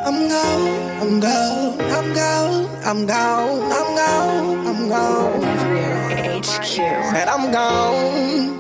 I'm gone, I'm gone, I'm gone, I'm gone, I'm gone, I'm gone. HQ. Said I'm gone.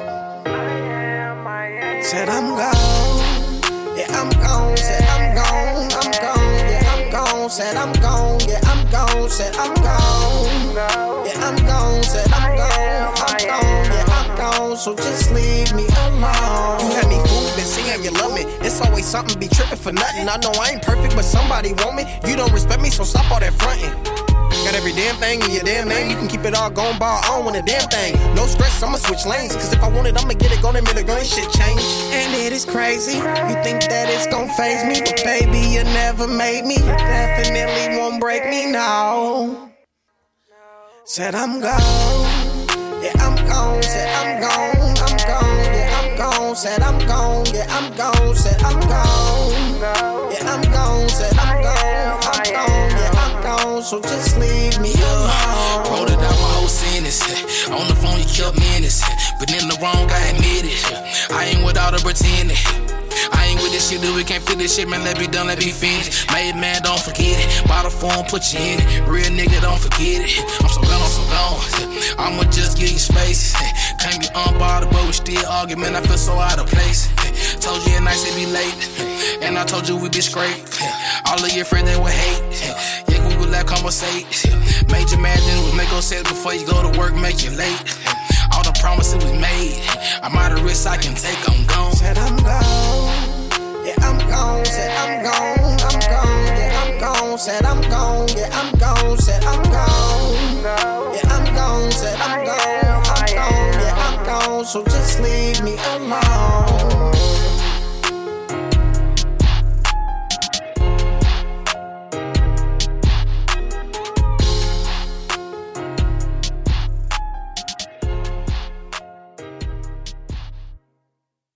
Said I'm gone. Yeah, I'm gone. Said I'm gone. I'm gone. Yeah, I'm gone. Said I'm gone. Yeah, I'm gone. Said I'm gone. Yeah, I'm gone. Said I'm gone. I'm gone. Yeah, I'm gone. So just leave me alone. You had me fooled, been saying you love me. It's always something, be tripping for nothing. I know I ain't perfect, but somebody want me. You don't respect me, so stop all that fronting. Got every damn thing in your damn name. You can keep it all gone, ball on with a damn thing. No stress, I'ma switch lanes. Cause if I want it, I'ma get it, gonna make it gun shit change. And it is crazy. You think that it's gon' faze me, but baby, you never made me. You definitely won't break me now. Said I'm gone. Yeah, I'm gone. Said I'm gone. I'm gone. Yeah, I'm gone. Said I'm gone. Yeah, I'm gone. Said I'm gone. Yeah, I'm gone. Said I'm gone. I'm gone. Yeah, I'm gone. So just leave me alone. Rolled it out my whole sentence. On the phone, you kept minutes. But in the wrong, I admit it. I ain't with all the pretending. I ain't with this shit, dude. We can't fit this shit, man. Let be done, let be finished. Made man, don't forget it. Bottle form, put you in it. Real nigga, don't forget it. I'm so gone, I'm so gone. I'ma just give you space. Can't be unbothered, but we still argue, man. I feel so out of place. Told you at night it be late. And I told you we be straight. All of your friends, they would hate. Yeah, we would like conversate. Made you mad, then we make us say before you go to work, make you late. All the promises we made. I'm out of risk I can take, I'm gone. Said I'm gone. Yeah, I'm gone. Said I'm gone. I'm gone. Yeah, I'm gone. Said I'm gone. Yeah, I'm gone. Said I'm gone. Yeah, I'm gone. Said I'm gone. I'm gone. Yeah, I'm gone. So just leave me alone.